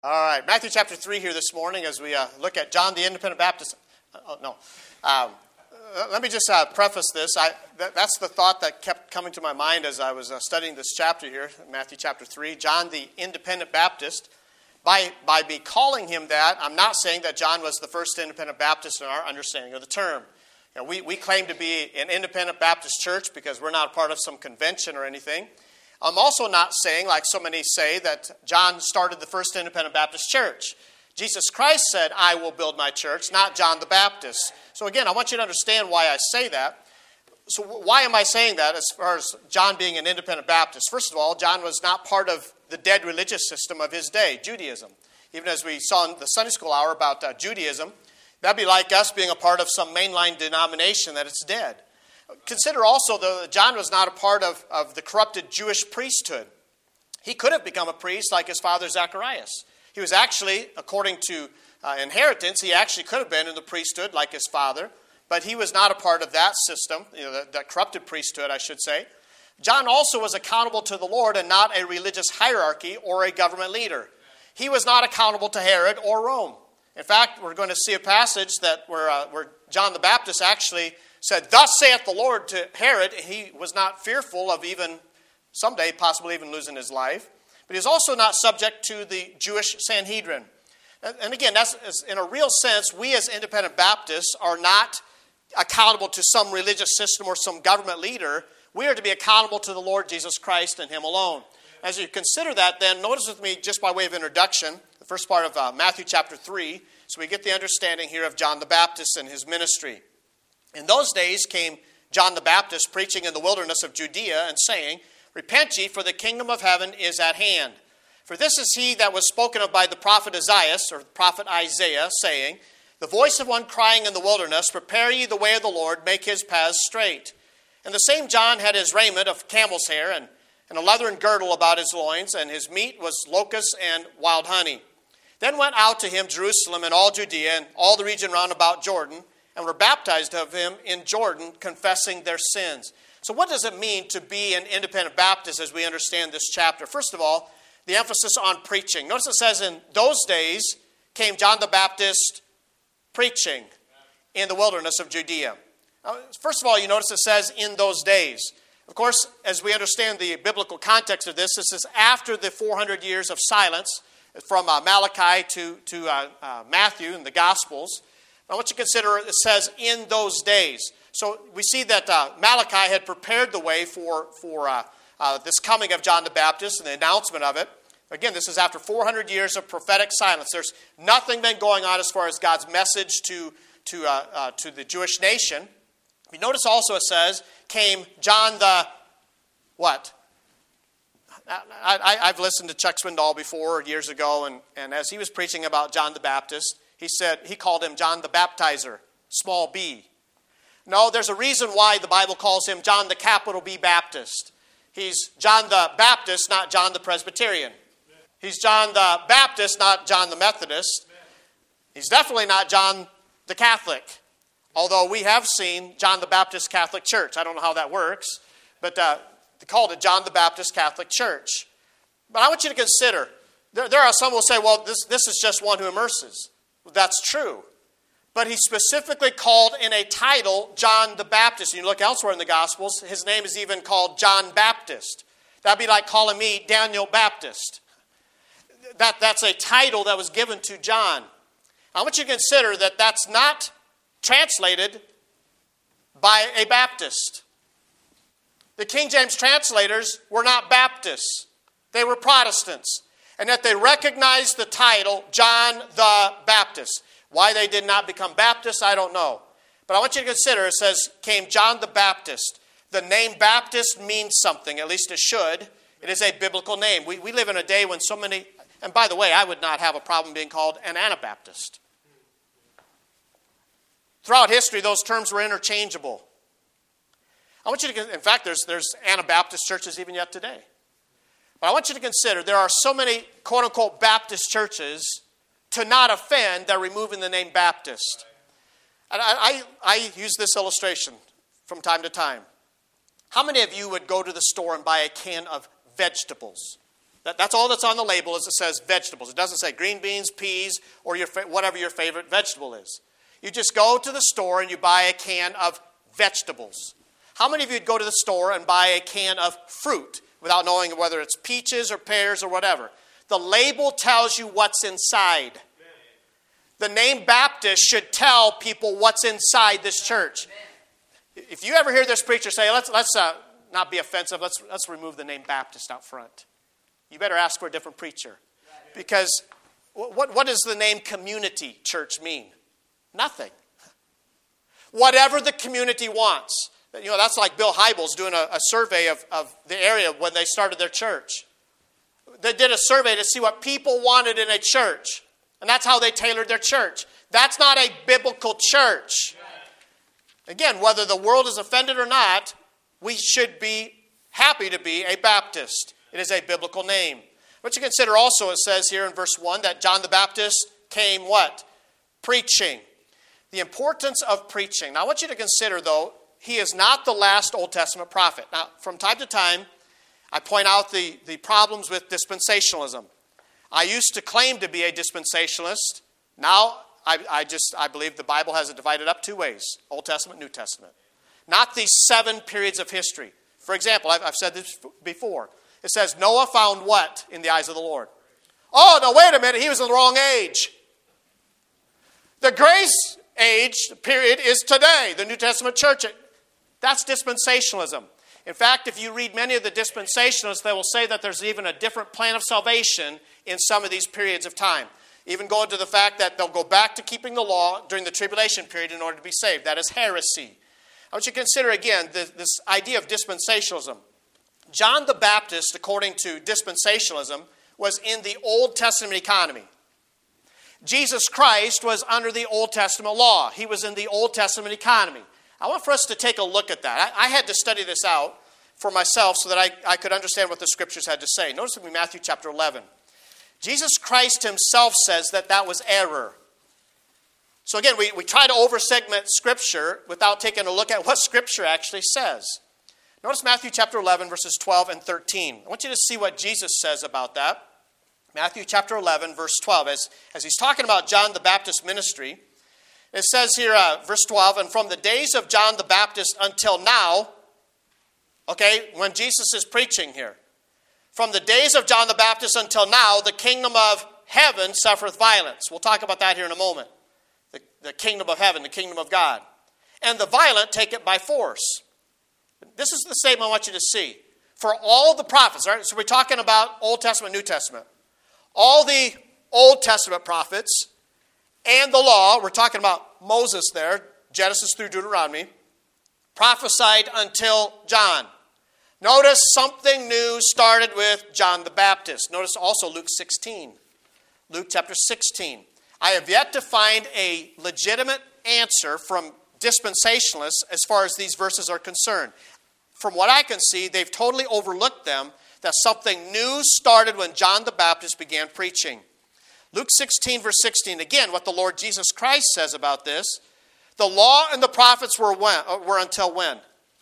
All right, Matthew chapter 3 here this morning as we look at John the Independent Baptist. Let me just preface this. That's the thought that kept coming to my mind as I was studying this chapter here, Matthew chapter 3. John the Independent Baptist. By me calling him that, I'm not saying that John was the first Independent Baptist in our understanding of the term. You know, we claim to be an Independent Baptist church because we're not a part of some convention or anything. I'm also not saying, like so many say, that John started the first Independent Baptist church. Jesus Christ said, "I will build my church," not John the Baptist. So again, I want you to understand why I say that. So why am I saying that as far as John being an Independent Baptist? First of all, John was not part of the dead religious system of his day, Judaism. Even as we saw in the Sunday school hour about Judaism, that'd be like us being a part of some mainline denomination that it's dead. Consider also, though, that John was not a part of the corrupted Jewish priesthood. He could have become a priest like his father Zacharias. He was actually, according to inheritance, he actually could have been in the priesthood like his father, but he was not a part of that system, that corrupted priesthood, I should say. John also was accountable to the Lord and not a religious hierarchy or a government leader. He was not accountable to Herod or Rome. In fact, we're going to see a passage that where John the Baptist actually said, "Thus saith the Lord" to Herod. He was not fearful of even someday possibly even losing his life. But he's also not subject to the Jewish Sanhedrin. And again, that's in a real sense, we as Independent Baptists are not accountable to some religious system or some government leader. We are to be accountable to the Lord Jesus Christ and Him alone. As you consider that, then, notice with me, just by way of introduction, the first part of Matthew chapter 3, so we get the understanding here of John the Baptist and his ministry. In those days came John the Baptist preaching in the wilderness of Judea and saying, "Repent ye, for the kingdom of heaven is at hand. For this is he that was spoken of by the prophet Isaiah, saying, The voice of one crying in the wilderness, Prepare ye the way of the Lord, make his paths straight. And the same John had his raiment of camel's hair, and a leathern girdle about his loins, and his meat was locusts and wild honey. Then went out to him Jerusalem and all Judea, and all the region round about Jordan, and were baptized of him in Jordan, confessing their sins." So what does it mean to be an Independent Baptist as we understand this chapter? First of all, the emphasis on preaching. Notice it says, in those days came John the Baptist preaching in the wilderness of Judea. First of all, you notice it says, in those days. Of course, as we understand the biblical context of this, this is after the 400 years of silence from Malachi to Matthew in the Gospels. I want you to consider it says, in those days. So we see that Malachi had prepared the way for this coming of John the Baptist and the announcement of it. Again, this is after 400 years of prophetic silence. There's nothing been going on as far as God's message to the Jewish nation. You notice also it says, came John the what? I've listened to Chuck Swindoll before years ago, and as he was preaching about John the Baptist, he called him John the Baptizer, small b. No, there's a reason why the Bible calls him John the capital B Baptist. He's John the Baptist, not John the Presbyterian. He's John the Baptist, not John the Methodist. He's definitely not John the Catholic. Although we have seen John the Baptist Catholic Church. I don't know how that works, but they called it John the Baptist Catholic Church. But I want you to consider, there are some who will say, well, this is just one who immerses. Well, that's true. But he specifically called in a title John the Baptist. You look elsewhere in the Gospels, his name is even called John Baptist. That'd be like calling me Daniel Baptist. That's a title that was given to John. I want you to consider that that's not translated by a Baptist. The King James translators were not Baptists. They were Protestants. And that they recognized the title John the Baptist. Why they did not become Baptists, I don't know. But I want you to consider, it says, came John the Baptist. The name Baptist means something, at least it should. It is a biblical name. We live in a day when so many, and by the way, I would not have a problem being called an Anabaptist. Throughout history, those terms were interchangeable. I want you to, in fact, there's Anabaptist churches even yet today. But I want you to consider, there are so many quote-unquote Baptist churches, to not offend, they're removing the name Baptist. And I use this illustration from time to time. How many of you would go to the store and buy a can of vegetables? That's all that's on the label is it says vegetables. It doesn't say green beans, peas, or whatever your favorite vegetable is. You just go to the store and you buy a can of vegetables. How many of you would go to the store and buy a can of fruit without knowing whether it's peaches or pears or whatever? The label tells you what's inside. The name Baptist should tell people what's inside this church. If you ever hear this preacher say, let's not be offensive, let's remove the name Baptist out front. You better ask for a different preacher. Because what does the name community church mean? Nothing. Whatever the community wants. That's like Bill Hybels doing a survey of the area when they started their church. They did a survey to see what people wanted in a church. And that's how they tailored their church. That's not a biblical church. Again, whether the world is offended or not, we should be happy to be a Baptist. It is a biblical name. But you consider also, it says here in verse 1, that John the Baptist came what? Preaching. The importance of preaching. Now I want you to consider, though, he is not the last Old Testament prophet. Now, from time to time, I point out the problems with dispensationalism. I used to claim to be a dispensationalist. Now, I believe the Bible has it divided up two ways, Old Testament, New Testament. Not these 7 periods of history. For example, I've said this before. It says, Noah found what in the eyes of the Lord? Oh, no, wait a minute, he was in the wrong age. The grace age period is today, the New Testament church. That's dispensationalism. In fact, if you read many of the dispensationalists, they will say that there's even a different plan of salvation in some of these periods of time. Even going to the fact that they'll go back to keeping the law during the tribulation period in order to be saved. That is heresy. I want you to consider again this idea of dispensationalism. John the Baptist, according to dispensationalism, was in the Old Testament economy. Jesus Christ was under the Old Testament law. He was in the Old Testament economy. I want for us to take a look at that. I had to study this out for myself so that I could understand what the Scriptures had to say. Notice with me Matthew chapter 11. Jesus Christ himself says that was error. So again, we try to over-segment Scripture without taking a look at what Scripture actually says. Notice Matthew chapter 11, verses 12 and 13. I want you to see what Jesus says about that. Matthew chapter 11, verse 12. As he's talking about John the Baptist ministry, it says here, verse 12, and from the days of John the Baptist until now, okay, when Jesus is preaching here, from the days of John the Baptist until now, the kingdom of heaven suffereth violence. We'll talk about that here in a moment. The kingdom of heaven, the kingdom of God. And the violent take it by force. This is the statement I want you to see. For all the prophets, all right, so we're talking about Old Testament, New Testament. All the Old Testament prophets and the law, we're talking about Moses there, Genesis through Deuteronomy, prophesied until John. Notice something new started with John the Baptist. Notice also Luke 16. Luke chapter 16. I have yet to find a legitimate answer from dispensationalists as far as these verses are concerned. From what I can see, they've totally overlooked them, that something new started when John the Baptist began preaching. Luke 16, verse 16, again, what the Lord Jesus Christ says about this. The law and the prophets were until when?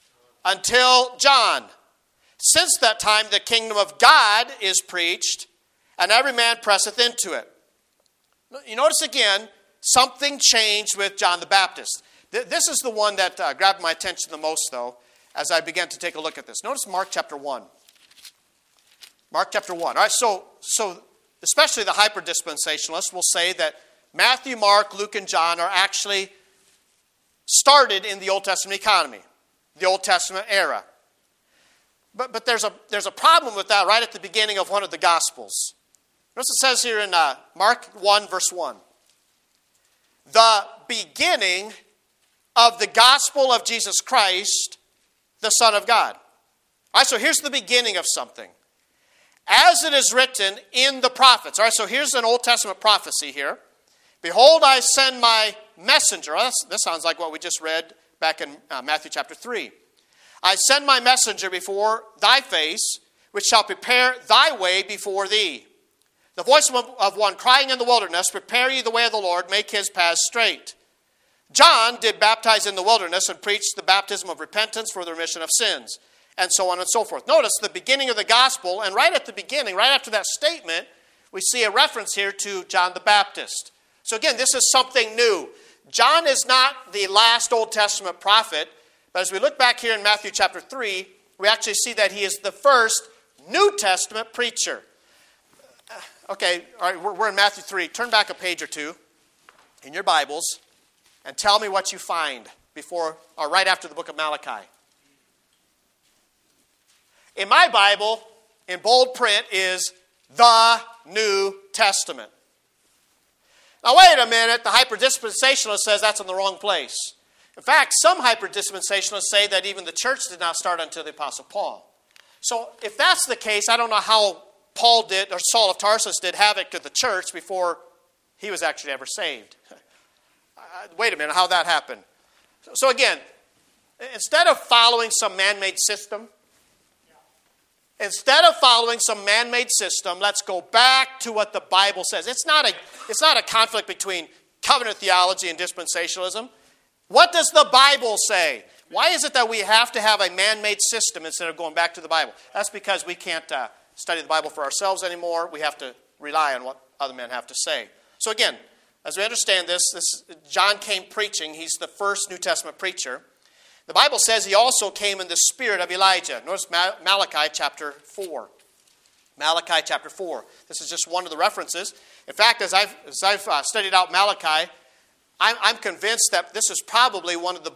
Until John. Since that time, the kingdom of God is preached, and every man presseth into it. You notice again, something changed with John the Baptist. This is the one that grabbed my attention the most, though, as I began to take a look at this. Notice Mark chapter 1. Mark chapter 1. All right, so especially the hyper-dispensationalists will say that Matthew, Mark, Luke, and John are actually started in the Old Testament economy, the Old Testament era. But there's a problem with that right at the beginning of one of the Gospels. Notice it says here in Mark 1, verse 1. The beginning of the gospel of Jesus Christ, the Son of God. All right, so here's the beginning of something. As it is written in the prophets. All right, so here's an Old Testament prophecy here. Behold, I send my messenger. Oh, this sounds like what we just read back in Matthew chapter 3. I send my messenger before thy face, which shall prepare thy way before thee. The voice of one crying in the wilderness, prepare ye the way of the Lord, make his paths straight. John did baptize in the wilderness and preached the baptism of repentance for the remission of sins. and so on and so forth. Notice the beginning of the gospel, and right at the beginning, right after that statement, we see a reference here to John the Baptist. So again, this is something new. John is not the last Old Testament prophet, but as we look back here in Matthew chapter 3, we actually see that he is the first New Testament preacher. Okay, all right, we're in Matthew 3. Turn back a page or two in your Bibles and tell me what you find before or right after the book of Malachi. In my Bible, in bold print, is the New Testament. Now, wait a minute. The hyperdispensationalist says that's in the wrong place. In fact, some hyperdispensationalists say that even the church did not start until the Apostle Paul. So, if that's the case, I don't know how Paul did, or Saul of Tarsus did havoc to the church before he was actually ever saved. Wait a minute, how that happened? So again, instead of following some man-made system, let's go back to what the Bible says. It's not a conflict between covenant theology and dispensationalism. What does the Bible say? Why is it that we have to have a man-made system instead of going back to the Bible? That's because we can't study the Bible for ourselves anymore. We have to rely on what other men have to say. So again, as we understand this John came preaching. He's the first New Testament preacher. The Bible says he also came in the spirit of Elijah. Notice Malachi chapter 4. Malachi chapter 4. This is just one of the references. In fact, as I've studied out Malachi, I'm convinced that this is probably one of the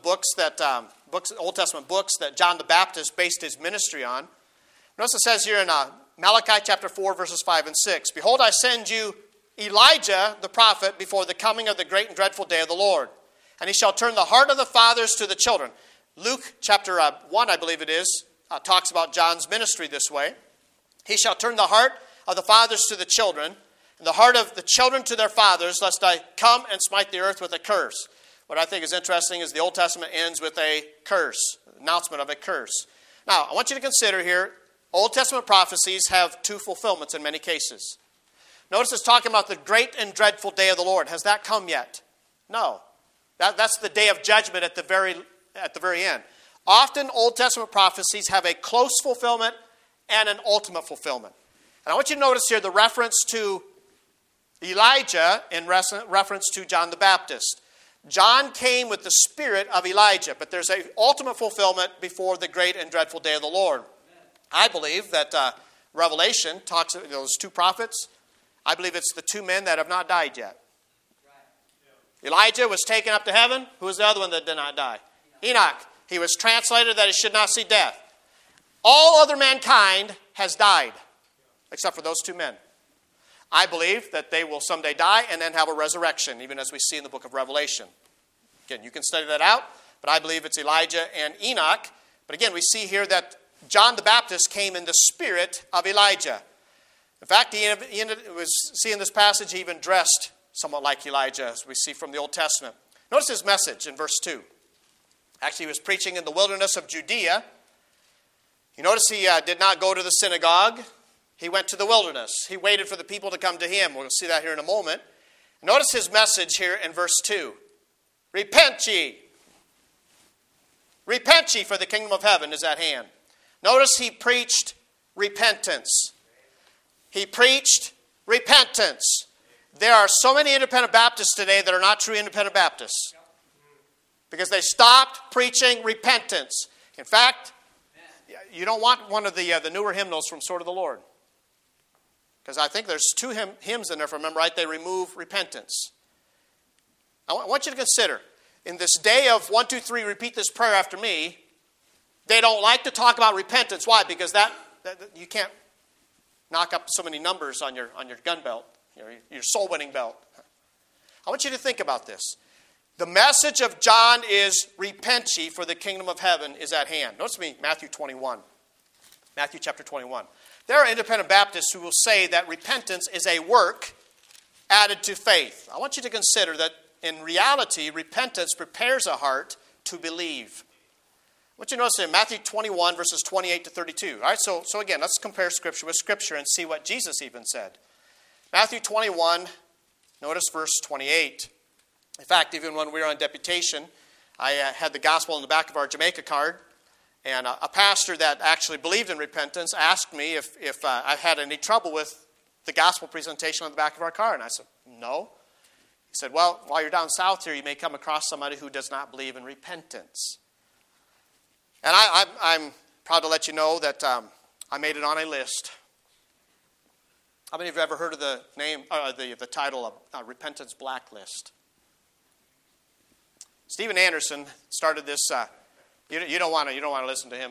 Old Testament books that John the Baptist based his ministry on. Notice it says here in Malachi chapter 4, verses 5 and 6, "Behold, I send you Elijah the prophet before the coming of the great and dreadful day of the Lord. And he shall turn the heart of the fathers to the children." Luke chapter 1, I believe it is, talks about John's ministry this way. "He shall turn the heart of the fathers to the children, and the heart of the children to their fathers, lest I come and smite the earth with a curse." What I think is interesting is the Old Testament ends with a curse, announcement of a curse. Now, I want you to consider here, Old Testament prophecies have two fulfillments in many cases. Notice it's talking about the great and dreadful day of the Lord. Has that come yet? No. That's the day of judgment at the very end. Often Old Testament prophecies have a close fulfillment and an ultimate fulfillment. And I want you to notice here the reference to Elijah in reference to John the Baptist. John came with the spirit of Elijah, but there's an ultimate fulfillment before the great and dreadful day of the Lord. I believe that Revelation talks about those two prophets. I believe it's the two men that have not died yet. Elijah was taken up to heaven. Who was the other one that did not die? Enoch. He was translated that he should not see death. All other mankind has died, except for those two men. I believe that they will someday die and then have a resurrection, even as we see in the book of Revelation. Again, you can study that out, but I believe it's Elijah and Enoch. But again, we see here that John the Baptist came in the spirit of Elijah. In fact, in this passage, he even dressed somewhat like Elijah, as we see from the Old Testament. Notice his message in verse 2. Actually, he was preaching in the wilderness of Judea. You notice he did not go to the synagogue. He went to the wilderness. He waited for the people to come to him. We'll see that here in a moment. Notice his message here in verse 2. Repent ye. Repent ye, for the kingdom of heaven is at hand. Notice he preached repentance. He preached repentance. There are so many independent Baptists today that are not true independent Baptists because they stopped preaching repentance. In fact, you don't want one of the newer hymnals from Sword of the Lord, because I think there's two hymns in there, if I remember right, they remove repentance. I want you to consider, in this day of 1, 2, 3, repeat this prayer after me, they don't like to talk about repentance. Why? Because that you can't knock up so many numbers on your gun belt, your soul-winning belt. I want you to think about this. The message of John is, repent ye, for the kingdom of heaven is at hand. Notice me, Matthew 21. Matthew chapter 21. There are independent Baptists who will say that repentance is a work added to faith. I want you to consider that in reality, repentance prepares a heart to believe. I want you to notice in Matthew 21, verses 28 to 32. All right, so again, let's compare Scripture with Scripture and see what Jesus even said. Matthew 21, notice verse 28. In fact, even when we were on deputation, I had the gospel in the back of our Jamaica card. And a pastor that actually believed in repentance asked me if I had any trouble with the gospel presentation on the back of our car. And I said, no. He said, well, while you're down south here, you may come across somebody who does not believe in repentance. And I'm proud to let you know that I made it on a list. How many of you have ever heard of the name, the title of Repentance Blacklist? Stephen Anderson started this. You don't want to listen to him.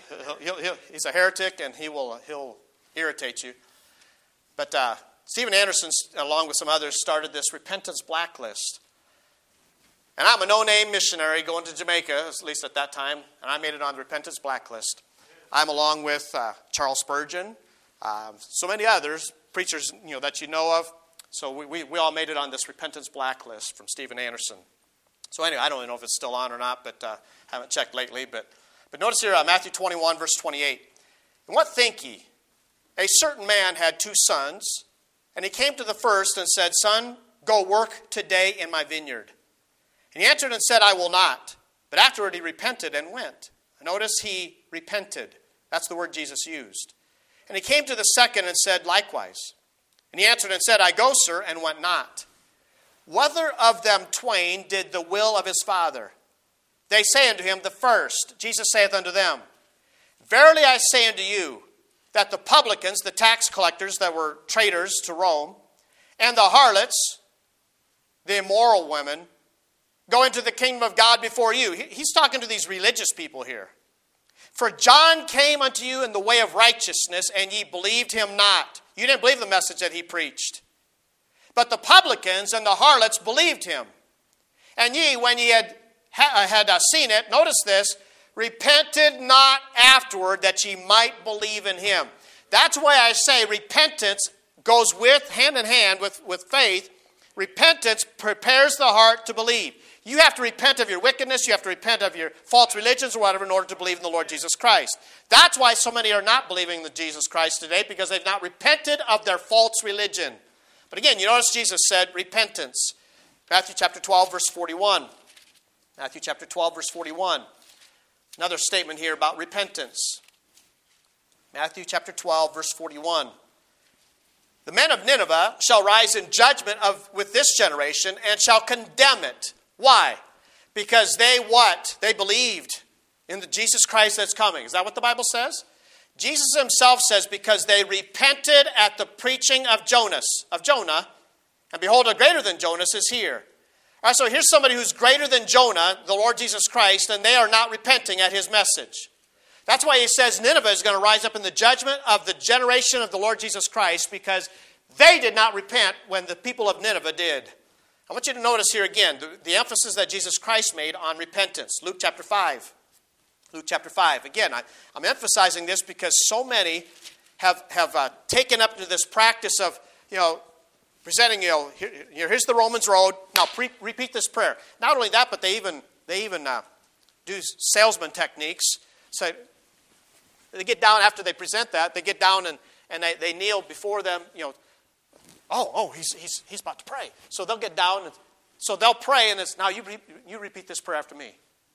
He's a heretic, and he'll irritate you. But Stephen Anderson, along with some others, started this Repentance Blacklist. And I'm a no-name missionary going to Jamaica, at least at that time, and I made it on the Repentance Blacklist. I'm along with Charles Spurgeon, so many others, preachers that you know of. So we all made it on this Repentance Blacklist from Stephen Anderson. So anyway, I don't even know if it's still on or not, but I haven't checked lately. But notice here, Matthew 21, verse 28. And what think ye? A certain man had 2 sons, and he came to the first and said, Son, go work today in my vineyard. And he answered and said, I will not. But afterward he repented and went. Notice he repented. That's the word Jesus used. And he came to the second and said likewise. And he answered and said, I go, sir, and went not. Whether of them twain did the will of his father? They say unto him, the first. Jesus saith unto them, Verily I say unto you, that the publicans, the tax collectors that were traitors to Rome, and the harlots, the immoral women, go into the kingdom of God before you. He's talking to these religious people here. For John came unto you in the way of righteousness, and ye believed him not. You didn't believe the message that he preached. But the publicans and the harlots believed him. And ye, when ye had seen it, notice this, repented not afterward that ye might believe in him. That's why I say repentance goes hand in hand with faith. Repentance prepares the heart to believe. You have to repent of your wickedness. You have to repent of your false religions or whatever in order to believe in the Lord Jesus Christ. That's why so many are not believing in Jesus Christ today, because they've not repented of their false religion. But again, you notice Jesus said repentance. Matthew chapter 12, verse 41. Matthew chapter 12, verse 41. Another statement here about repentance. Matthew chapter 12, verse 41. The men of Nineveh shall rise in judgment with this generation and shall condemn it. Why? Because they what? They believed in the Jesus Christ that's coming. Is that what the Bible says? Jesus himself says, because they repented at the preaching of Jonah, and behold, a greater than Jonas is here. All right, so here's somebody who's greater than Jonah, the Lord Jesus Christ, and they are not repenting at his message. That's why he says Nineveh is going to rise up in the judgment of the generation of the Lord Jesus Christ, because they did not repent when the people of Nineveh did. I want you to notice here again the emphasis that Jesus Christ made on repentance. Luke chapter 5. Luke chapter 5. Again, I'm emphasizing this because so many have taken up to this practice of, presenting, here's the Romans road. Now repeat this prayer. Not only that, but they even do salesman techniques. So they get down after they present that. They get down and they kneel before them. He's about to pray. So they'll get down and so they'll pray, and it's now you repeat this prayer after me.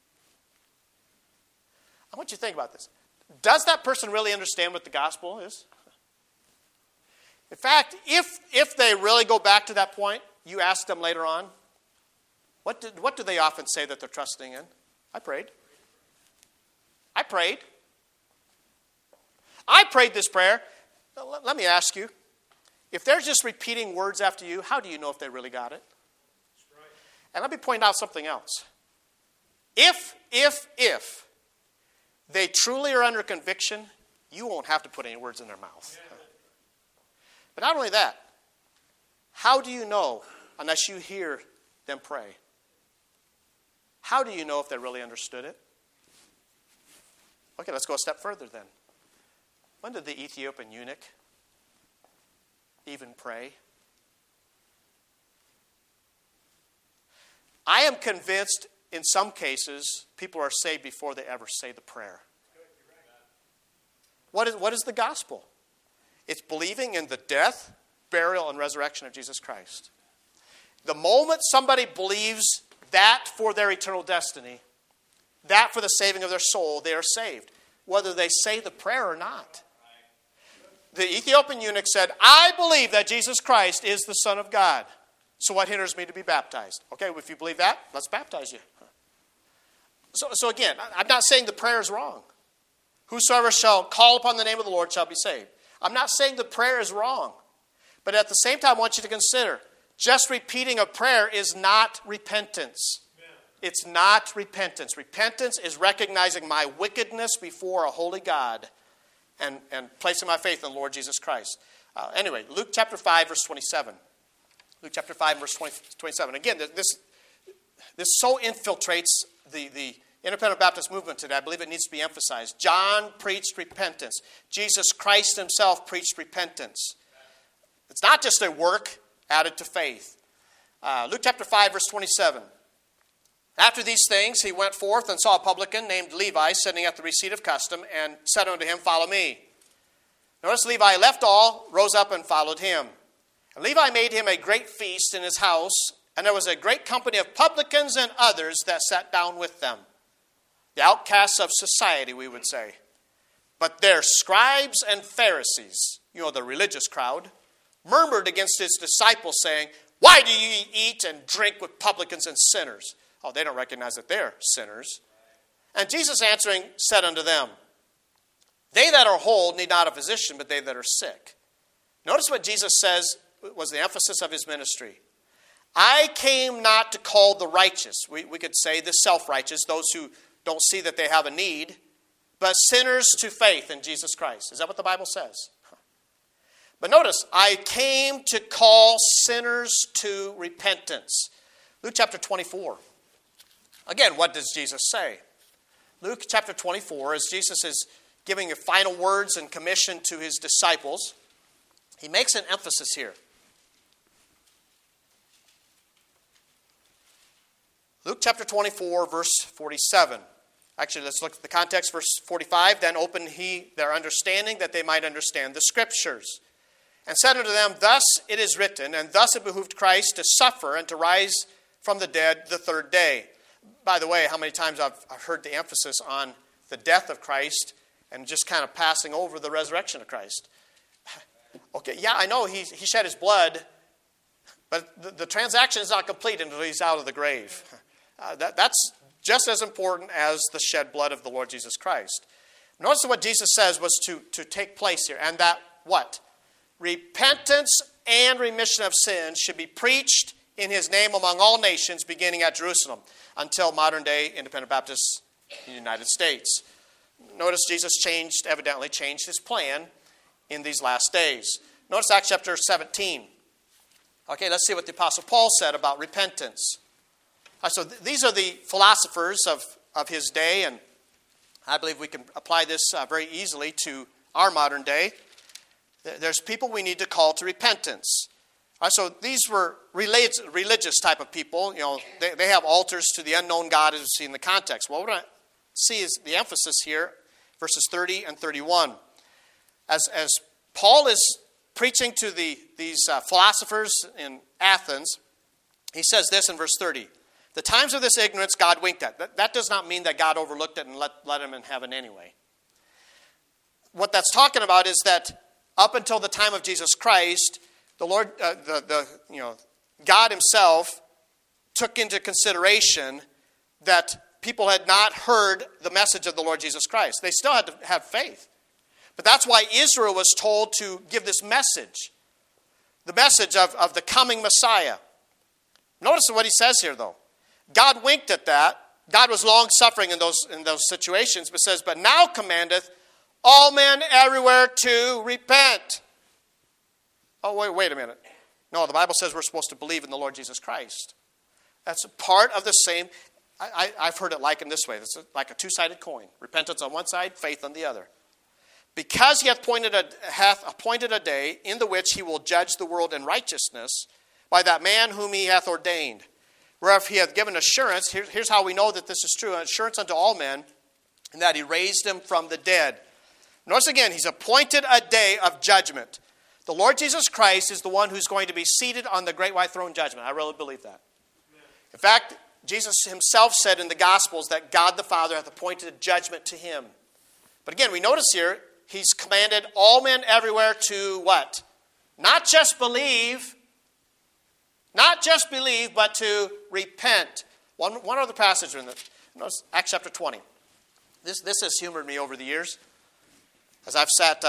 I want you to think about this. Does that person really understand what the gospel is? In fact, if they really go back to that point, you ask them later on, what do they often say that they're trusting in? I prayed this prayer. Let me ask you, if they're just repeating words after you, how do you know if they really got it? And let me point out something else. If they truly are under conviction, you won't have to put any words in their mouth. But not only that, how do you know unless you hear them pray? How do you know if they really understood it? Okay, let's go a step further then. When did the Ethiopian eunuch even pray? I am convinced in some cases people are saved before they ever say the prayer. What is the gospel? It's believing in the death, burial, and resurrection of Jesus Christ. The moment somebody believes that for their eternal destiny, that for the saving of their soul they are saved, whether they say the prayer or not. The Ethiopian eunuch said, I believe that Jesus Christ is the Son of God. So what hinders me to be baptized? Okay, well, if you believe that, let's baptize you. So again, I'm not saying the prayer is wrong. Whosoever shall call upon the name of the Lord shall be saved. I'm not saying the prayer is wrong. But at the same time, I want you to consider, just repeating a prayer is not repentance. It's not repentance. Repentance is recognizing my wickedness before a holy God and placing my faith in the Lord Jesus Christ. Anyway, Luke chapter 5, verse 27. Luke chapter 5, verse 27. Again, this so infiltrates the Independent Baptist movement today. I believe it needs to be emphasized. John preached repentance. Jesus Christ himself preached repentance. It's not just a work added to faith. Luke chapter 5, verse 27. After these things, he went forth and saw a publican named Levi sitting at the receipt of custom and said unto him, Follow me. Notice Levi left all, rose up and followed him. And Levi made him a great feast in his house, and there was a great company of publicans and others that sat down with them. The outcasts of society, we would say. But their scribes and Pharisees, the religious crowd, murmured against his disciples, saying, Why do you eat and drink with publicans and sinners? Oh, they don't recognize that they're sinners. And Jesus answering said unto them, They that are whole need not a physician, but they that are sick. Notice what Jesus says was the emphasis of his ministry. I came not to call the righteous. We could say the self-righteous, those who don't see that they have a need, but sinners to faith in Jesus Christ. Is that what the Bible says? But notice, I came to call sinners to repentance. Luke chapter 24. Again, what does Jesus say? Luke chapter 24, as Jesus is giving the final words and commission to his disciples, he makes an emphasis here. Luke chapter 24, verse 47. Actually, let's look at the context, verse 45. Then opened he their understanding, that they might understand the Scriptures. And said unto them, Thus it is written, and thus it behooved Christ to suffer and to rise from the dead the third day. By the way, how many times I've heard the emphasis on the death of Christ and just kind of passing over the resurrection of Christ. Okay, yeah, I know he shed his blood, but the transaction is not complete until he's out of the grave. That's just as important as the shed blood of the Lord Jesus Christ. Notice what Jesus says was to take place here, and that what? Repentance and remission of sins should be preached in his name among all nations, beginning at Jerusalem, until modern-day Independent Baptists in the United States. Notice Jesus evidently changed his plan in these last days. Notice Acts chapter 17. Okay, let's see what the Apostle Paul said about repentance. So these are the philosophers of his day, and I believe we can apply this very easily to our modern day. There's people we need to call to repentance. So these were religious type of people. They have altars to the unknown God, as we see in the context. What we're going to see is the emphasis here, verses 30 and 31. As Paul is preaching to these philosophers in Athens, he says this in verse 30. The times of this ignorance God winked at. That does not mean that God overlooked it and let him in heaven anyway. What that's talking about is that up until the time of Jesus Christ, the Lord, God himself took into consideration that people had not heard the message of the Lord Jesus Christ. They still had to have faith. But that's why Israel was told to give this message. The message of the coming Messiah. Notice what he says here, though. God winked at that. God was long-suffering in those situations, but says, But now commandeth all men everywhere to repent. Oh, wait a minute. No, the Bible says we're supposed to believe in the Lord Jesus Christ. That's a part of the same. I've heard it likened this way. It's like a two-sided coin. Repentance on one side, faith on the other. Because he hath appointed a day in the which he will judge the world in righteousness by that man whom he hath ordained. Whereof he hath given assurance, here's how we know that this is true, assurance unto all men, and that he raised him from the dead. Notice again, he's appointed a day of judgment. The Lord Jesus Christ is the one who's going to be seated on the great white throne judgment. I really believe that. In fact, Jesus himself said in the Gospels that God the Father hath appointed a judgment to him. But again, we notice here, he's commanded all men everywhere to what? Not just believe, but to repent. One other passage in notice Acts chapter 20. This has humored me over the years. As I've sat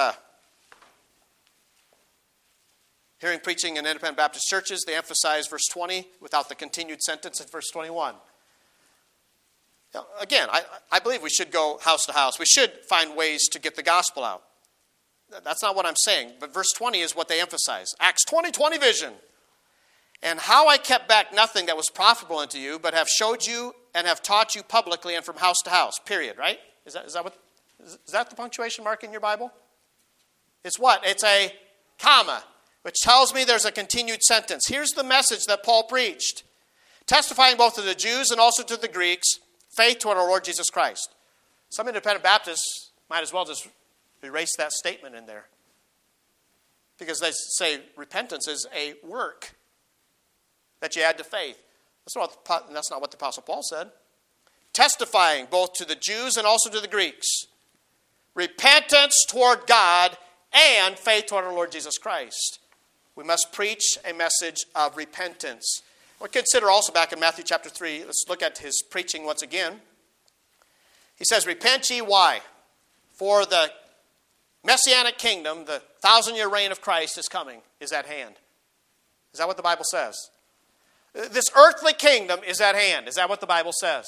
hearing preaching in independent Baptist churches, they emphasize verse 20 without the continued sentence in verse 21. Now, again, I believe we should go house to house. We should find ways to get the gospel out. That's not what I'm saying, but verse 20 is what they emphasize. Acts 20 vision. And how I kept back nothing that was profitable unto you, but have showed you and have taught you publicly and from house to house. Period, right? Is that the punctuation mark in your Bible? It's what? It's a comma, which tells me there's a continued sentence. Here's the message that Paul preached. Testifying both to the Jews and also to the Greeks, faith toward our Lord Jesus Christ. Some independent Baptists might as well just erase that statement in there. Because they say repentance is a work that you add to faith. That's not what the Apostle Paul said. Testifying both to the Jews and also to the Greeks. Repentance toward God and faith toward our Lord Jesus Christ. We must preach a message of repentance. We'll consider also back in Matthew chapter 3. Let's look at his preaching once again. He says, repent ye, why? For the Messianic kingdom, the 1,000-year reign of Christ is coming, is at hand. Is that what the Bible says? This earthly kingdom is at hand. Is that what the Bible says?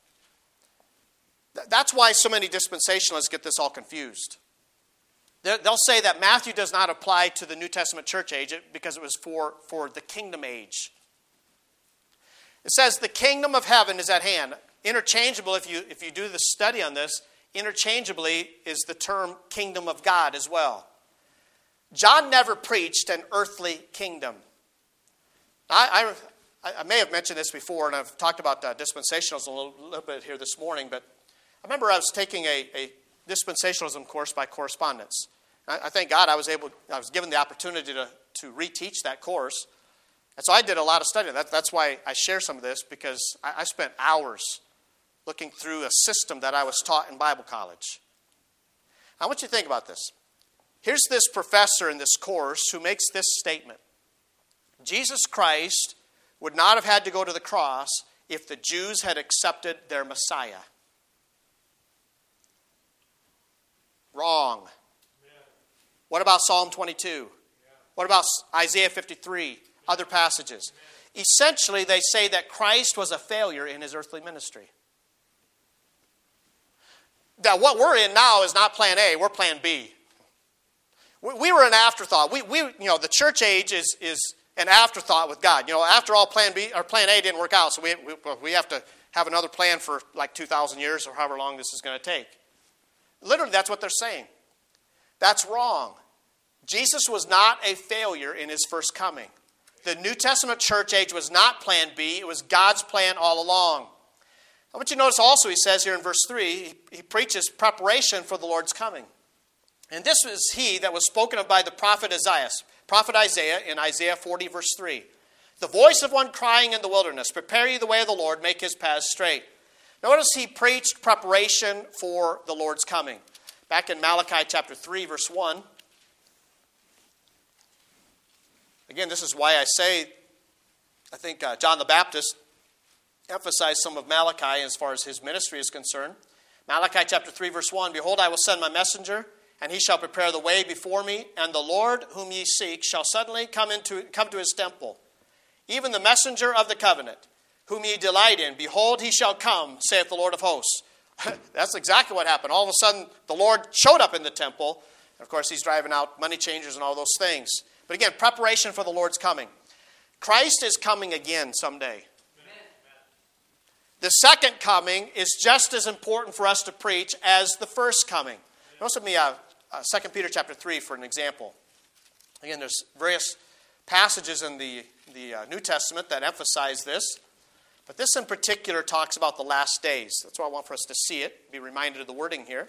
That's why so many dispensationalists get this all confused. They'll say that Matthew does not apply to the New Testament church age because it was for the kingdom age. It says the kingdom of heaven is at hand. Interchangeable, if you do the study on this, interchangeably is the term kingdom of God as well. John never preached an earthly kingdom. I may have mentioned this before, and I've talked about dispensationalism a little bit here this morning, but I remember I was taking a dispensationalism course by correspondence. I thank God I was given the opportunity to reteach that course. And so I did a lot of study. That's why I share some of this, because I spent hours looking through a system that I was taught in Bible college. I want you to think about this. Here's this professor in this course who makes this statement. Jesus Christ would not have had to go to the cross if the Jews had accepted their Messiah. Wrong. Amen. What about Psalm 22? Yeah. What about Isaiah 53? Other passages. Amen. Essentially, they say that Christ was a failure in his earthly ministry. Now, what we're in now is not plan A, we're plan B. We were an afterthought. The church age is an afterthought with God. After all, plan B or plan A didn't work out, so we have to have another plan for like 2,000 years or however long this is going to take. Literally, that's what they're saying. That's wrong. Jesus was not a failure in his first coming. The New Testament church age was not plan B. It was God's plan all along. I want you to notice also, he says here in verse 3, he preaches preparation for the Lord's coming. And this was he that was spoken of by the prophet Isaiah in Isaiah 40, verse 3. The voice of one crying in the wilderness, prepare ye the way of the Lord, make his paths straight. Notice he preached preparation for the Lord's coming. Back in Malachi chapter 3, verse 1. Again, this is why I say, I think John the Baptist emphasized some of Malachi as far as his ministry is concerned. Malachi chapter 3, verse 1. Behold, I will send my messenger, and he shall prepare the way before me, and the Lord whom ye seek shall suddenly come to his temple. Even the messenger of the covenant, whom ye delight in. Behold, he shall come, saith the Lord of hosts. That's exactly what happened. All of a sudden, the Lord showed up in the temple. Of course, he's driving out money changers and all those things. But again, preparation for the Lord's coming. Christ is coming again someday. Amen. The second coming is just as important for us to preach as the first coming. Notice with me 2 Peter chapter 3 for an example. Again, there's various passages in the New Testament that emphasize this. But this in particular talks about the last days. That's why I want for us to see it, be reminded of the wording here.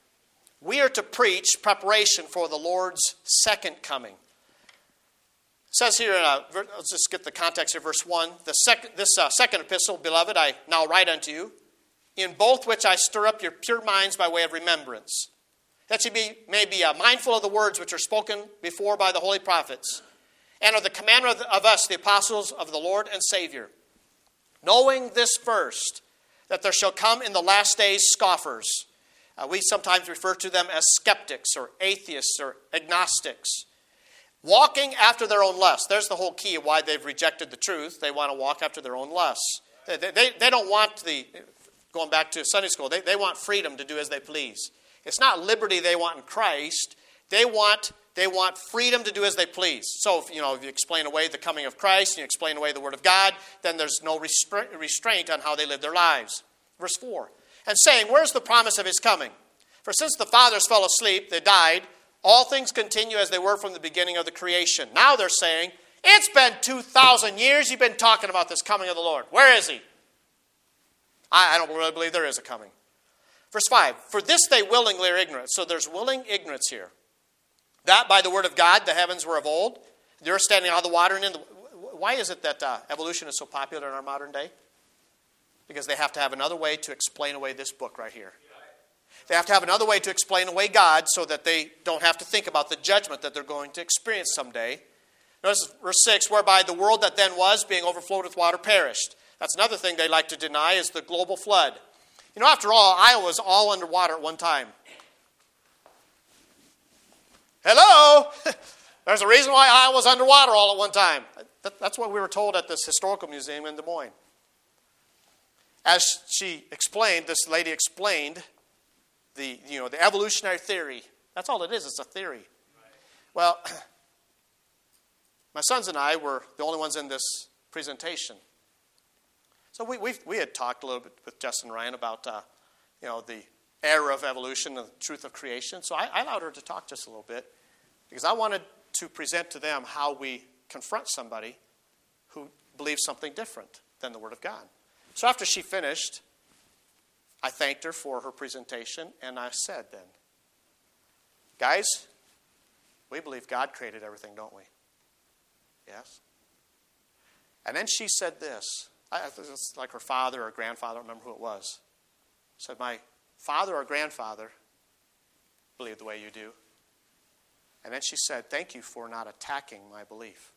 We are to preach preparation for the Lord's second coming. It says here, let's just get the context here, verse 1. This second epistle, beloved, I now write unto you, in both which I stir up your pure minds by way of remembrance, that ye may be mindful of the words which are spoken before by the holy prophets, and of the commandment of us, the apostles of the Lord and Savior, knowing this first, that there shall come in the last days scoffers. We sometimes refer to them as skeptics or atheists or agnostics, walking after their own lusts. There's the whole key of why they've rejected the truth. They want to walk after their own lusts. They don't want going back to Sunday school, they want freedom to do as they please. It's not liberty they want in Christ. They want freedom to do as they please. So, if you explain away the coming of Christ, and you explain away the Word of God, then there's no restraint on how they live their lives. Verse 4, and saying, where's the promise of his coming? For since the fathers fell asleep, they died, all things continue as they were from the beginning of the creation. Now they're saying, it's been 2,000 years you've been talking about this coming of the Lord. Where is he? I don't really believe there is a coming. Verse 5, for this they willingly are ignorant. So there's willing ignorance here. That by the word of God the heavens were of old, the earth standing out of the water and in the... Why is it that evolution is so popular in our modern day? Because they have to have another way to explain away this book right here. They have to have another way to explain away God so that they don't have to think about the judgment that they're going to experience someday. Notice verse 6, whereby the world that then was, being overflowed with water, perished. That's another thing they like to deny, is the global flood. After all, Iowa was all underwater at one time. Hello? There's a reason why Iowa was underwater all at one time. That's what we were told at this historical museum in Des Moines. As this lady explained the evolutionary theory. That's all it is. It's a theory. Well, my sons and I were the only ones in this presentation. So we had talked a little bit with Justin and Ryan about the era of evolution and the truth of creation. So I allowed her to talk just a little bit because I wanted to present to them how we confront somebody who believes something different than the Word of God. So after she finished, I thanked her for her presentation, and I said then, guys, we believe God created everything, don't we? Yes. And then she said this. It's like her father or grandfather, I don't remember who it was. Said, my father or grandfather believed the way you do. And then she said, thank you for not attacking my belief.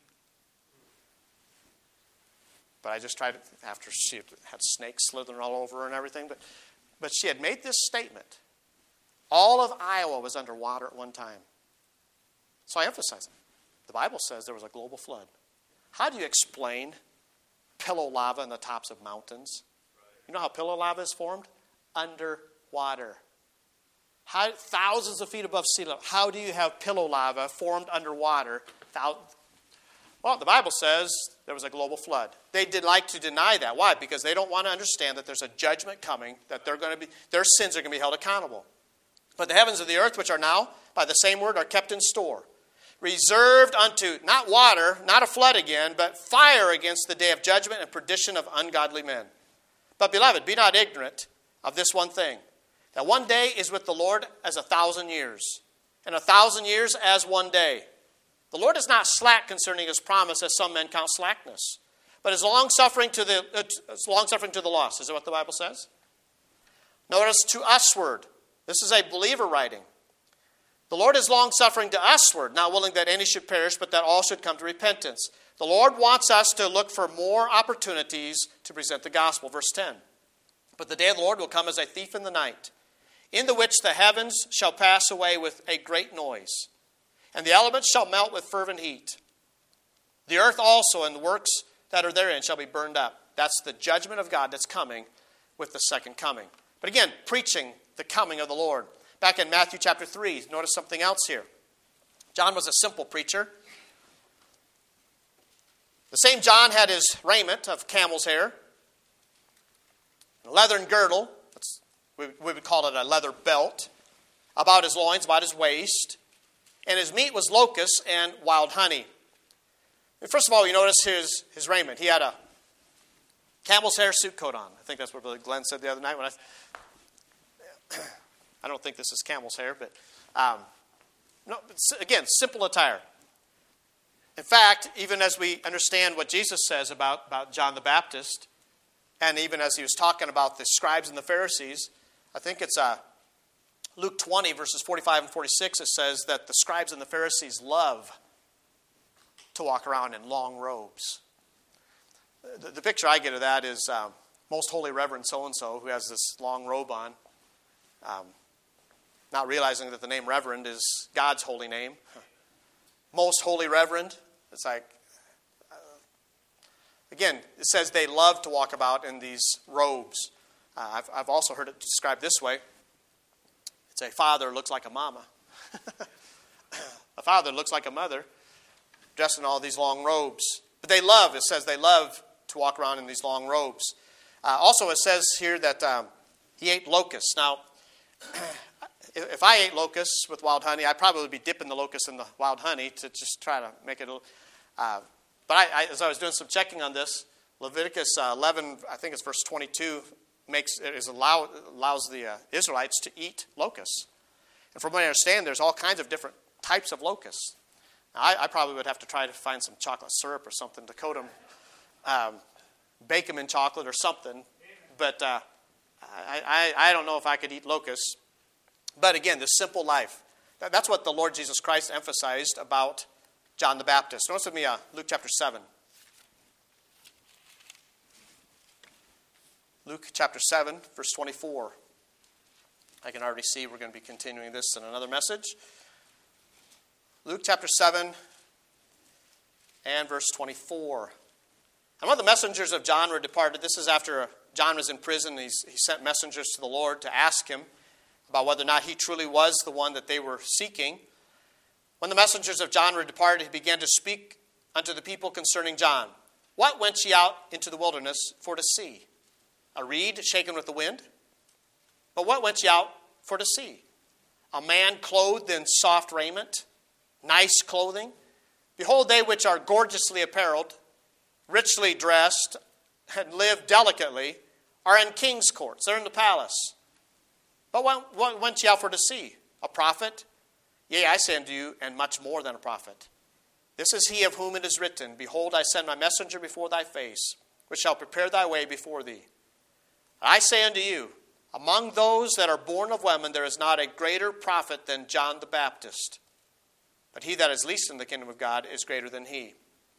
But I just tried to, after she had snakes slithering all over her and everything, but she had made this statement. All of Iowa was underwater at one time. So I emphasize it. The Bible says there was a global flood. How do you explain pillow lava in the tops of mountains? You know how pillow lava is formed? Underwater. Thousands of feet above sea level. How do you have pillow lava formed underwater? Well, the Bible says there was a global flood. They did like to deny that. Why? Because they don't want to understand that there's a judgment coming, that their sins are going to be held accountable. But the heavens of the earth, which are now, by the same word, are kept in store, reserved unto, not water, not a flood again, but fire against the day of judgment and perdition of ungodly men. But, beloved, be not ignorant of this one thing, that one day is with the Lord as 1,000 years, and 1,000 years as one day. The Lord is not slack concerning his promise, as some men count slackness, but is long-suffering to the lost. Is that what the Bible says? Notice, to usward. This is a believer writing. The Lord is long-suffering to usward, not willing that any should perish, but that all should come to repentance. The Lord wants us to look for more opportunities to present the gospel. Verse 10. But the day of the Lord will come as a thief in the night, in the which the heavens shall pass away with a great noise, and the elements shall melt with fervent heat. The earth also and the works that are therein shall be burned up. That's the judgment of God that's coming with the second coming. But again, preaching the coming of the Lord. Back in Matthew chapter 3, notice something else here. John was a simple preacher. The same John had his raiment of camel's hair, a leathern girdle, we would call it a leather belt, about his loins, about his waist, and his meat was locusts and wild honey. And first of all, you notice his raiment. He had a camel's hair suit coat on. I think that's what Brother Glenn said the other night. I don't think this is camel's hair, but again, simple attire. In fact, even as we understand what Jesus says about John the Baptist, and even as he was talking about the scribes and the Pharisees, I think it's Luke 20, verses 45 and 46, it says that the scribes and the Pharisees love to walk around in long robes. The picture I get of that is Most Holy Reverend so-and-so, who has this long robe on, not realizing that the name Reverend is God's holy name. Most Holy Reverend. It's like, again, it says they love to walk about in these robes. I've also heard it described this way. It's a father looks like a mama. A father looks like a mother, dressed in all these long robes. But they love, it says they love to walk around in these long robes. Also, it says here that he ate locusts. Now, if I ate locusts with wild honey, I'd probably be dipping the locusts in the wild honey to just try to make it a little... But as I was doing some checking on this, Leviticus 11, I think it's verse 22, allows the Israelites to eat locusts. And from what I understand, there's all kinds of different types of locusts. Now, I probably would have to try to find some chocolate syrup or something to coat them, bake them in chocolate or something. But I don't know if I could eat locusts. But again, the simple life. That's what the Lord Jesus Christ emphasized about John the Baptist. Notice with me Luke chapter 7. Luke chapter 7, verse 24. I can already see we're going to be continuing this in another message. Luke chapter 7 and verse 24. And when the messengers of John were departed, this is after John was in prison. He sent messengers to the Lord to ask him about whether or not he truly was the one that they were seeking. When the messengers of John were departed, he began to speak unto the people concerning John. What went ye out into the wilderness for to see? A reed shaken with the wind? But what went ye out for to see? A man clothed in soft raiment, nice clothing? Behold, they which are gorgeously apparelled, richly dressed, and live delicately, are in king's courts. They're in the palace. But what went ye out for to see? A prophet? Yea, I say unto you, and much more than a prophet. This is he of whom it is written, Behold, I send my messenger before thy face, which shall prepare thy way before thee. I say unto you, among those that are born of women, there is not a greater prophet than John the Baptist. But he that is least in the kingdom of God is greater than he.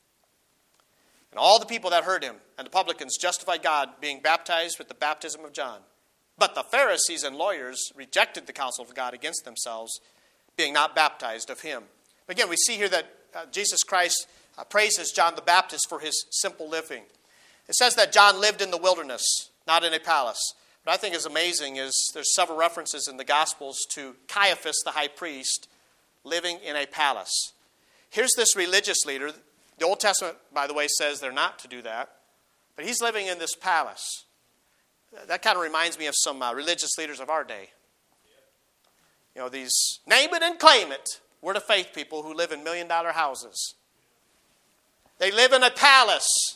And all the people that heard him and the publicans justified God, being baptized with the baptism of John. But the Pharisees and lawyers rejected the counsel of God against themselves, being not baptized of him. Again, we see here that Jesus Christ praises John the Baptist for his simple living. It says that John lived in the wilderness, not in a palace. What I think is amazing is there's several references in the Gospels to Caiaphas, the high priest, living in a palace. Here's this religious leader. The Old Testament, by the way, says they're not to do that. But he's living in this palace. That kind of reminds me of some religious leaders of our day. You know, these name it and claim it word of faith people who live in $1 million houses. They live in a palace.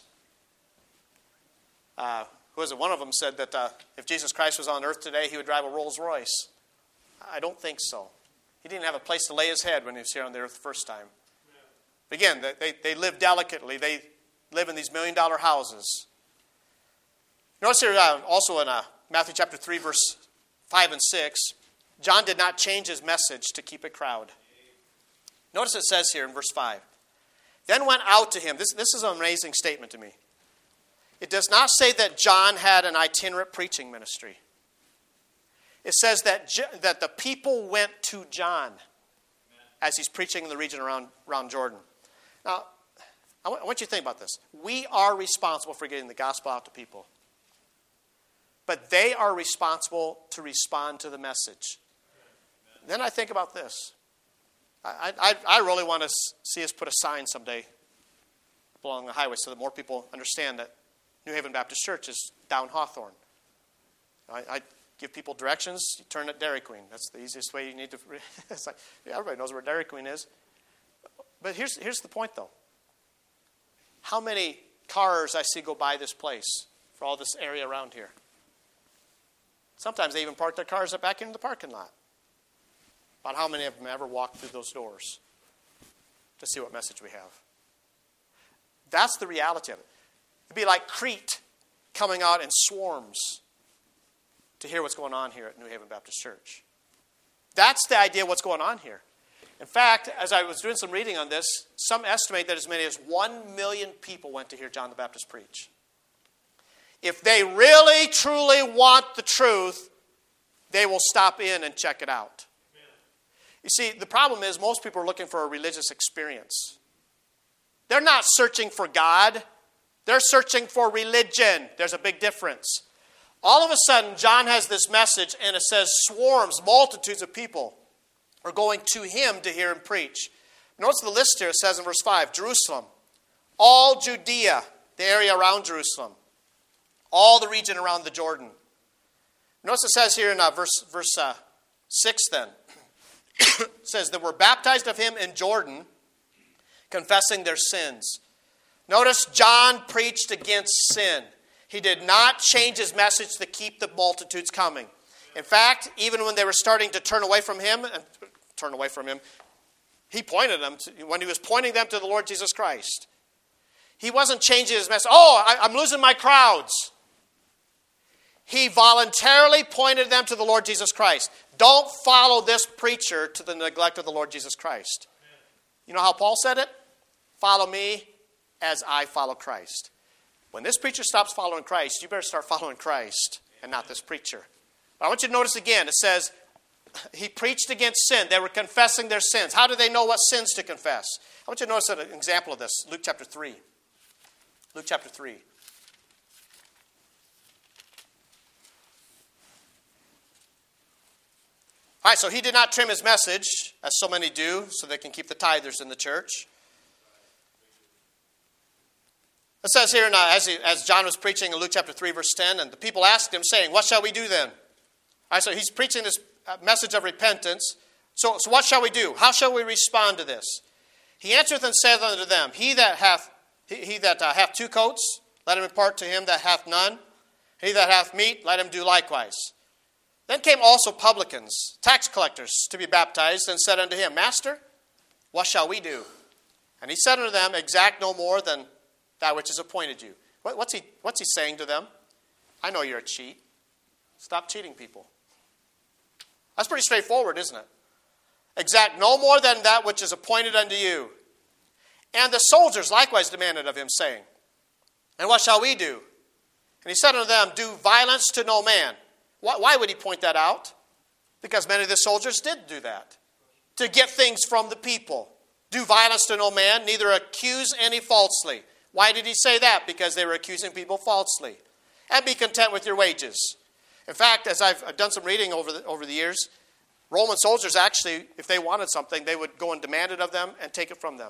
Who was it? One of them said that if Jesus Christ was on earth today, he would drive a Rolls Royce. I don't think so. He didn't have a place to lay his head when he was here on the earth the first time. But again, they live delicately. They live in these $1 million houses. Notice here also in Matthew chapter 3, verse 5 and 6, John did not change his message to keep a crowd. Notice it says here in verse 5, Then went out to him. This is an amazing statement to me. It does not say that John had an itinerant preaching ministry. It says that the people went to John as he's preaching in the region around Jordan. Now, I want you to think about this. We are responsible for getting the gospel out to people. But they are responsible to respond to the message. Then I think about this. I really want to see us put a sign someday along the highway so that more people understand that New Haven Baptist Church is down Hawthorne. I give people directions. You turn at Dairy Queen. That's the easiest way you need to. It's like, yeah, everybody knows where Dairy Queen is. But here's the point, though. How many cars I see go by this place for all this area around here? Sometimes they even park their cars back into the parking lot. About how many of them ever walk through those doors to see what message we have? That's the reality of it. It'd be like Crete coming out in swarms to hear what's going on here at New Haven Baptist Church. That's the idea of what's going on here. In fact, as I was doing some reading on this, some estimate that as many as 1 million people went to hear John the Baptist preach. If they really, truly want the truth, they will stop in and check it out. You see, the problem is most people are looking for a religious experience. They're not searching for God. They're searching for religion. There's a big difference. All of a sudden, John has this message, and it says swarms, multitudes of people are going to him to hear him preach. Notice the list here. It says in verse 5, Jerusalem, all Judea, the area around Jerusalem, all the region around the Jordan. Notice it says here in verse 6 then, it says that were baptized of him in Jordan, confessing their sins. Notice John preached against sin. He did not change his message to keep the multitudes coming. In fact, even when they were starting to turn away from him, he pointed them when he was pointing them to the Lord Jesus Christ. He wasn't changing his message. I'm losing my crowds. He voluntarily pointed them to the Lord Jesus Christ. Don't follow this preacher to the neglect of the Lord Jesus Christ. You know how Paul said it? Follow me as I follow Christ. When this preacher stops following Christ, you better start following Christ and not this preacher. But I want you to notice again, it says, he preached against sin. They were confessing their sins. How do they know what sins to confess? I want you to notice an example of this. Luke chapter 3. Luke chapter 3. All right, so he did not trim his message, as so many do, so they can keep the tithers in the church. It says here, as John was preaching in Luke chapter 3, verse 10, and the people asked him, saying, what shall we do then? All right, so he's preaching this message of repentance. So what shall we do? How shall we respond to this? He answereth and saith unto them, He that hath 2 coats, let him impart to him that hath none. He that hath meat, let him do likewise. Then came also publicans, tax collectors, to be baptized, and said unto him, Master, what shall we do? And he said unto them, Exact no more than that which is appointed you. What's he saying to them? I know you're a cheat. Stop cheating people. That's pretty straightforward, isn't it? Exact no more than that which is appointed unto you. And the soldiers likewise demanded of him, saying, And what shall we do? And he said unto them, Do violence to no man. Why would he point that out? Because many of the soldiers did do that. To get things from the people. Do violence to no man, neither accuse any falsely. Why did he say that? Because they were accusing people falsely. And be content with your wages. In fact, as I've done some reading over the years, Roman soldiers actually, if they wanted something, they would go and demand it of them and take it from them.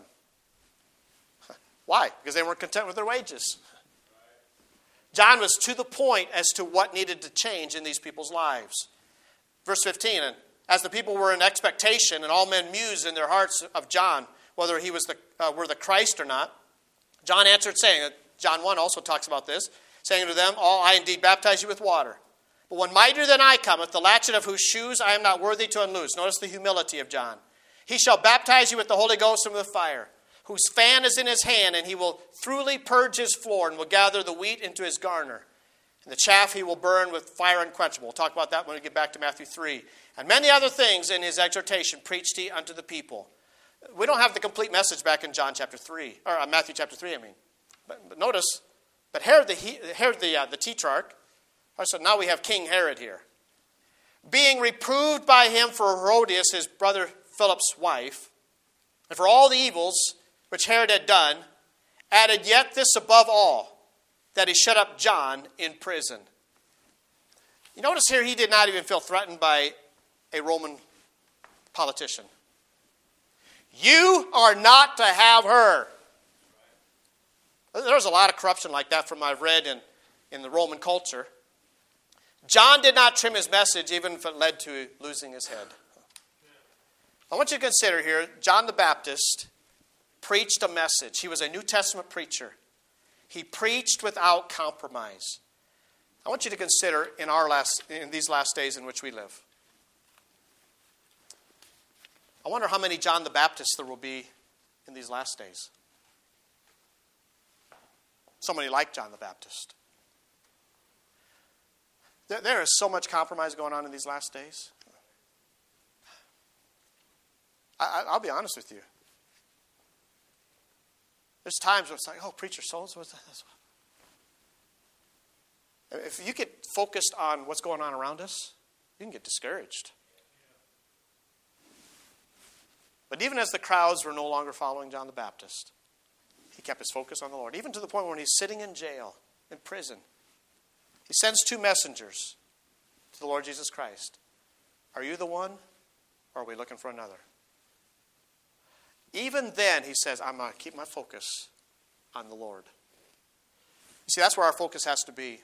Why? Because they weren't content with their wages. John was to the point as to what needed to change in these people's lives. Verse 15, and as the people were in expectation, and all men mused in their hearts of John, whether he was were the Christ or not, John answered, saying, John 1 also talks about this, saying to them, I indeed baptize you with water. But one mightier than I cometh, the latchet of whose shoes I am not worthy to unloose. Notice the humility of John. He shall baptize you with the Holy Ghost and with fire, whose fan is in his hand, and he will thoroughly purge his floor, and will gather the wheat into his garner. And the chaff he will burn with fire unquenchable. We'll talk about that when we get back to Matthew 3. And many other things in his exhortation preached he unto the people. We don't have the complete message back in Matthew chapter 3, But notice, but Herod the Tetrarch, so now we have King Herod here, being reproved by him for Herodias, his brother Philip's wife, and for all the evils which Herod had done, added yet this above all, that he shut up John in prison. You notice here he did not even feel threatened by a Roman politician. You are not to have her. There's a lot of corruption like that from I've read in the Roman culture. John did not trim his message even if it led to losing his head. I want you to consider here, John the Baptist preached a message. He was a New Testament preacher. He preached without compromise. I want you to consider in these last days in which we live. I wonder how many John the Baptists there will be in these last days. somebody like John the Baptist. There is so much compromise going on in these last days. I'll be honest with you. There's times where it's like, oh, preacher, so-and-so was that. If you get focused on what's going on around us, you can get discouraged. But even as the crowds were no longer following John the Baptist, he kept his focus on the Lord. Even to the point when he's sitting in jail, in prison, he sends 2 messengers to the Lord Jesus Christ. Are you the one, or are we looking for another? Even then, he says, I'm going to keep my focus on the Lord. You see, that's where our focus has to be.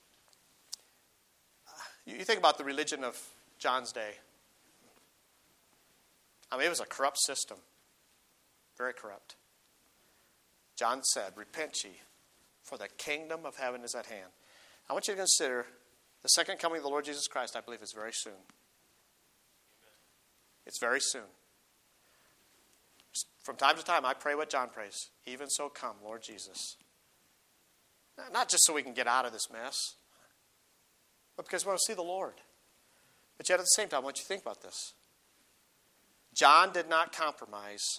You think about the religion of John's day. I mean, it was a corrupt system. Very corrupt. John said, repent ye, for the kingdom of heaven is at hand. I want you to consider the second coming of the Lord Jesus Christ, I believe, is very soon. It's very soon. From time to time, I pray what John prays. Even so come, Lord Jesus. Not just so we can get out of this mess, but because we want to see the Lord. But yet at the same time, I want you to think about this. John did not compromise.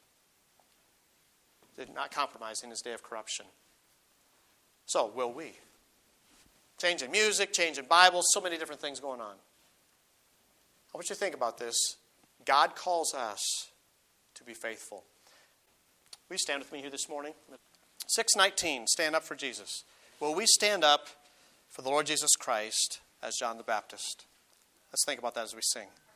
Did not compromise in his day of corruption. So, will we? Changing music, changing Bibles, so many different things going on. I want you to think about this. God calls us to be faithful. Will you stand with me here this morning? 6:19, stand up for Jesus. Will we stand up for the Lord Jesus Christ as John the Baptist? Let's think about that as we sing.